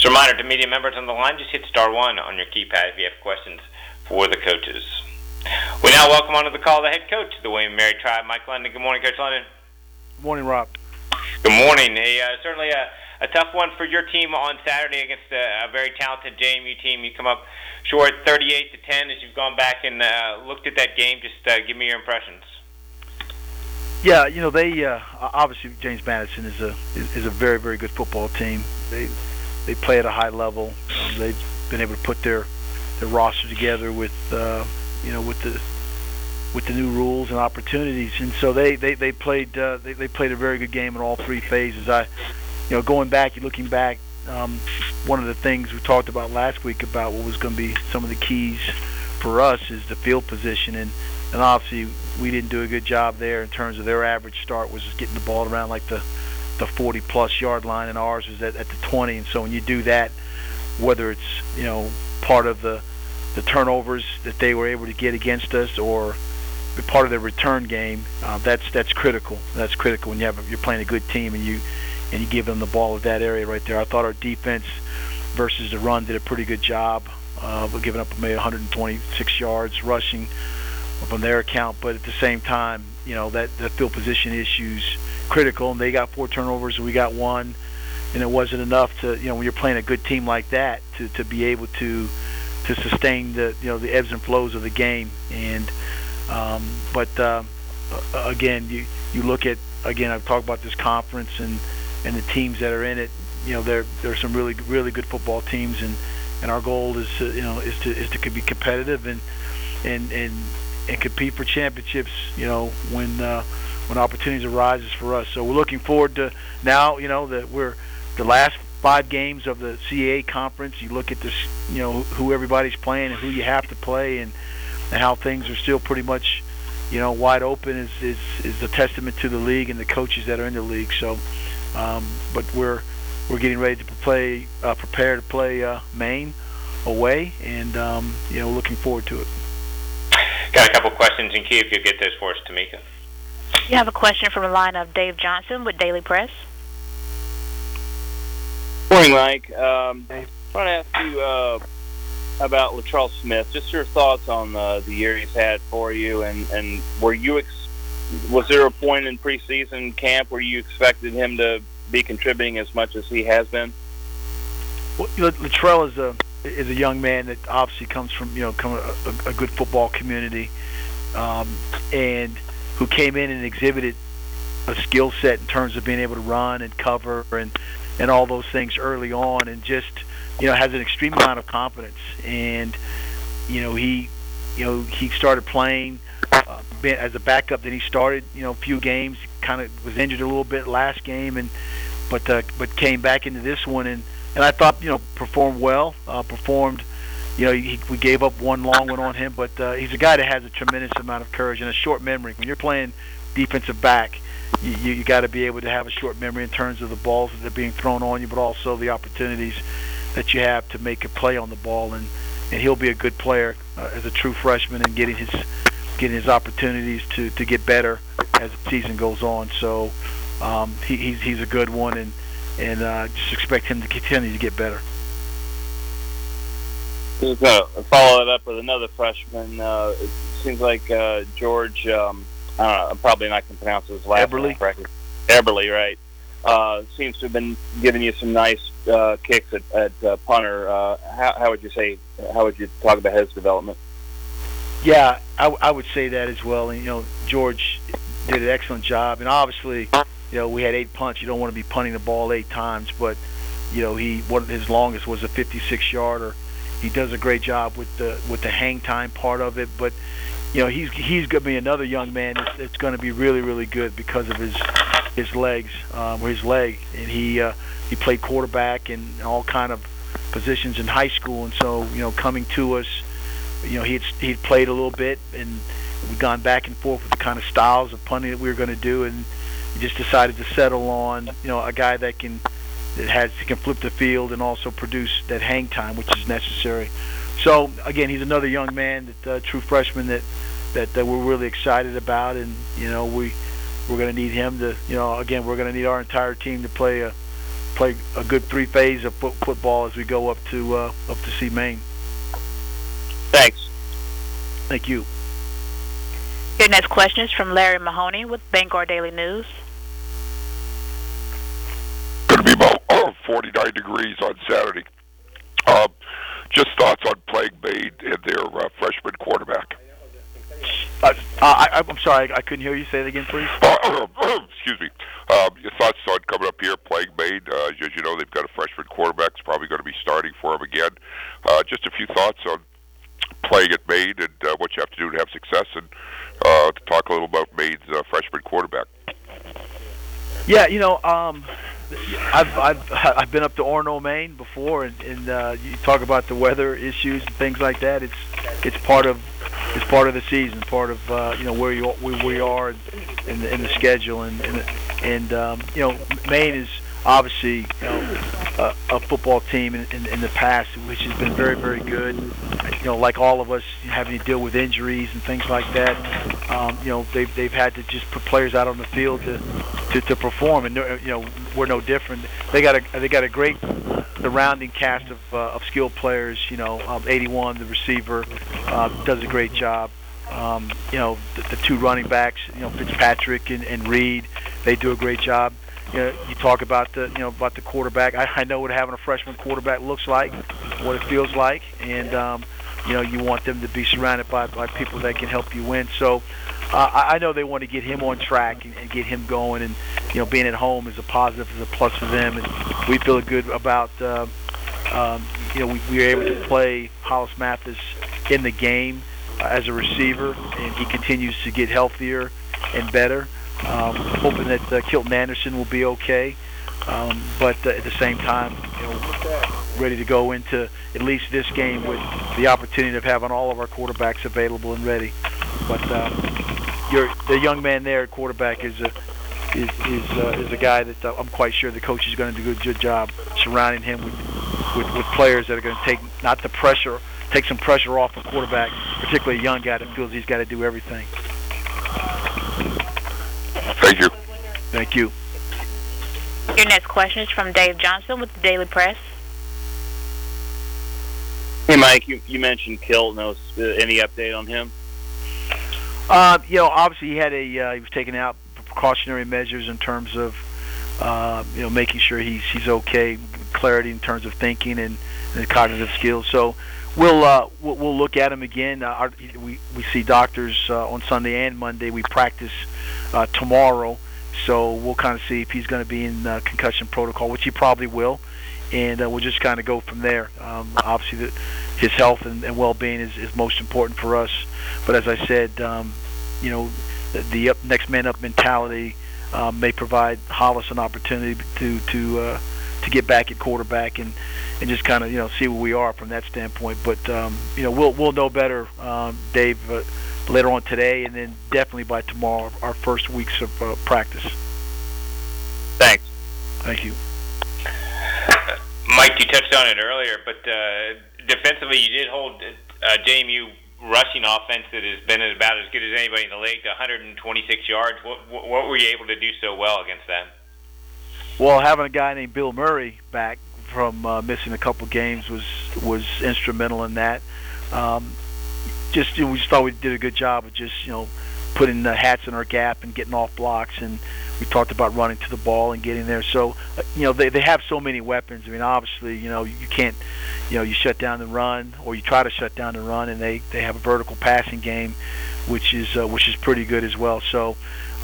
So reminder to media members on the line, just hit *1 on your keypad if you have questions for the coaches. We now welcome onto the call the head coach of the William & Mary Tribe, Mike London. Good morning, Coach London. Good morning, Rob. Good morning. Hey, certainly a tough one for your team on Saturday against a very talented JMU team. You come up short 38-10 as you've gone back and looked at that game. Just give me your impressions. Yeah, you know, they obviously James Madison is a very, very good football team. They play at a high level. They've been able to put their roster together with with the new rules and opportunities, and so they played a very good game in all three phases. Going back, looking back, one of the things we talked about last week about what was going to be some of the keys for us is the field position, and obviously we didn't do a good job there in terms of their average start was just getting the ball around like the 40-plus yard line, and ours was at the 20. And so when you do that, whether it's part of the turnovers that they were able to get against us or part of their return game, that's critical. That's critical when you're playing a good team and you give them the ball at that area right there. I thought our defense versus the run did a pretty good job. We're giving up maybe 126 yards rushing from their account, but at the same time, that field position issue's critical, and they got 4 turnovers and we got 1, and it wasn't enough to, when you're playing a good team like that, to be able to sustain the ebbs and flows of the game. And but again, you look at, again, I've talked about this conference and the teams that are in it. There are some really good football teams, and our goal is to be competitive and compete for championships. When opportunities arises for us. So we're looking forward to now. That we're the last 5 games of the CAA conference. You look at this, who everybody's playing and who you have to play, and how things are still pretty much, wide open is a testament to the league and the coaches that are in the league. So, but we're getting ready to prepare to play Maine away, and looking forward to it. Got a couple questions in queue if you'll get those for us, Tamika. You have a question from the line of Dave Johnson with Daily Press. Morning, Mike. I want to ask you about Latrell Smith. Just your thoughts on the year he's had for you, and was there a point in preseason camp where you expected him to be contributing as much as he has been? Well, Latrell is a young man that obviously comes from a good football community, and who came in and exhibited a skill set in terms of being able to run and cover and all those things early on, and just has an extreme amount of confidence. And he started playing as a backup. Then he started a few games, kind of was injured a little bit last game, but came back into this one and I thought performed well. We gave up one long one on him, but he's a guy that has a tremendous amount of courage and a short memory. When you're playing defensive back, you got to be able to have a short memory in terms of the balls that are being thrown on you, but also the opportunities that you have to make a play on the ball. And he'll be a good player as a true freshman and getting his opportunities to get better as the season goes on. So he's a good one, and just expect him to continue to get better. Just going to follow it up with another freshman. It seems like George, I don't know, I'm probably not going to pronounce his last name correctly. Eberly, right. Seems to have been giving you some nice kicks at punter. How would you talk about his development? Yeah, I would say that as well. And, George did an excellent job. And obviously, we had 8 punts. You don't want to be punting the ball 8 times, but his longest was a 56-yarder. He does a great job with the hang time part of it, but he's going to be another young man that's going to be really, really good because of his legs, or his leg, and he played quarterback and all kind of positions in high school, and so coming to us, he'd played a little bit, and we've gone back and forth with the kind of styles of punting that we were going to do, and we just decided to settle on a guy that can flip the field and also produce that hang time, which is necessary. So again, he's another young man, true freshman that we're really excited about, and we're going to need him to, again, we're going to need our entire team to play a play a good 3 phase of football as we go up to see Maine. Thanks. Thank you. Your next question is from Larry Mahoney with Bangor Daily News. Going to be about 49 degrees on Saturday. Just thoughts on playing Maine and their freshman quarterback. I'm sorry, I couldn't hear you. Say it again, please. Excuse me. Your thoughts on coming up here, playing Maine? As you know, they've got a freshman quarterback. It's probably going to be starting for them again. Just a few thoughts on playing at Maine and what you have to do to have success, and to talk a little about Maine's freshman quarterback. Yeah, I've been up to Orono, Maine before, and you talk about the weather issues and things like that. It's part of the season, part of where we are in the schedule, and Maine is obviously a football team in the past which has been very, very good. Like all of us, having to deal with injuries and things like that. They've had to just put players out on the field to perform, and we're no different. They got a great surrounding cast of skilled players. 81, the receiver, does a great job. The 2 running backs, Fitzpatrick and Reed, they do a great job. You talk about the quarterback. I know what having a freshman quarterback looks like, what it feels like, and you want them to be surrounded by people that can help you win. So I know they want to get him on track and get him going, and being at home is a positive, is a plus for them, and we feel good about we were able to play Hollis Mathis in the game as a receiver, and he continues to get healthier and better. Hoping that Kilton Anderson will be okay, but at the same time, ready to go into at least this game with the opportunity of having all of our quarterbacks available and ready. But the young man there at quarterback is a guy that I'm quite sure the coach is going to do a good job surrounding him with players that are going to take some pressure off the quarterback, particularly a young guy that feels he's got to do everything. Thank you. Thank you. Your next question is from Dave Johnson with the Daily Press. Hey, Mike, you mentioned Kilton. Any update on him? Obviously he was taking out precautionary measures in terms of making sure he's okay, clarity in terms of thinking and cognitive skills. So we'll look at him again. We see doctors on Sunday and Monday. We practice tomorrow, so we'll kind of see if he's going to be in concussion protocol, which he probably will, and we'll just kind of go from there. Obviously, his health and well-being is most important for us. But as I said, the next man up mentality may provide Hollis an opportunity to get back at quarterback and just kind of see where we are from that standpoint. But we'll know better, Dave, later on today, and then definitely by tomorrow, our first weeks of practice. Thanks. Thank you. Mike, you touched on it earlier, but defensively, you did hold JMU rushing offense that has been about as good as anybody in the league to 126 yards. What were you able to do so well against that? Well, having a guy named Bill Murray back from missing a couple games was instrumental in that. We just thought we did a good job of just putting the hats in our gap and getting off blocks, and we talked about running to the ball and getting there. So they have so many weapons. I mean, obviously you can't you shut down the run, or you try to shut down the run, and they have a vertical passing game, which is pretty good as well. So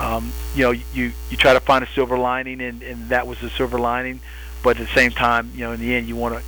you try to find a silver lining, and that was the silver lining. But at the same time, in the end, you want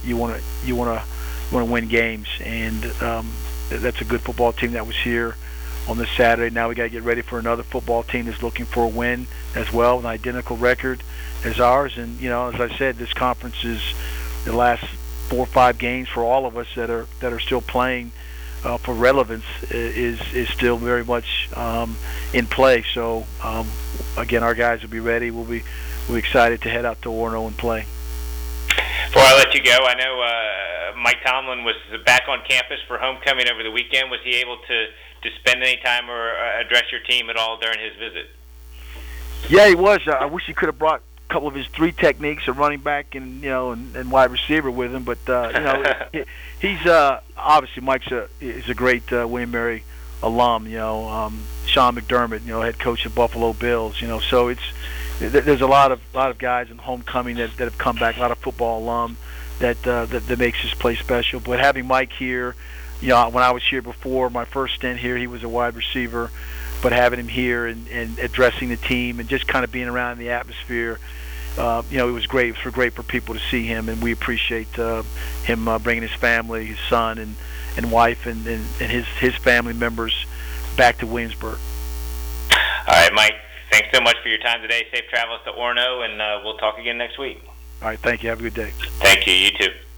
to win games, and that's a good football team that was here on this Saturday. Now we got to get ready for another football team that's looking for a win as well, an identical record as ours. And as I said, this conference is the last 4 or 5 games for all of us that are still playing for relevance is still very much in play. So again, our guys will be ready. We'll be excited to head out to Orono and play. Before I let you go, I know Mike Tomlin was back on campus for homecoming over the weekend. Was he able to spend any time or address your team at all during his visit? Yeah, he was. I wish he could have brought couple of his 3 techniques of running back and and wide receiver with him. But he's obviously is a great William & Mary alum. Sean McDermott, head coach of Buffalo Bills. So there's a lot of guys in homecoming that have come back. A lot of football alum that makes this place special. But having Mike here, when I was here before my first stint here, he was a wide receiver. But having him here and addressing the team and just kind of being around in the atmosphere, it was great. It was great for people to see him, and we appreciate him bringing his family, his son and wife, and his family members back to Williamsburg. All right, Mike. Thanks so much for your time today. Safe travels to Orono, and we'll talk again next week. All right. Thank you. Have a good day. Thank you. You too.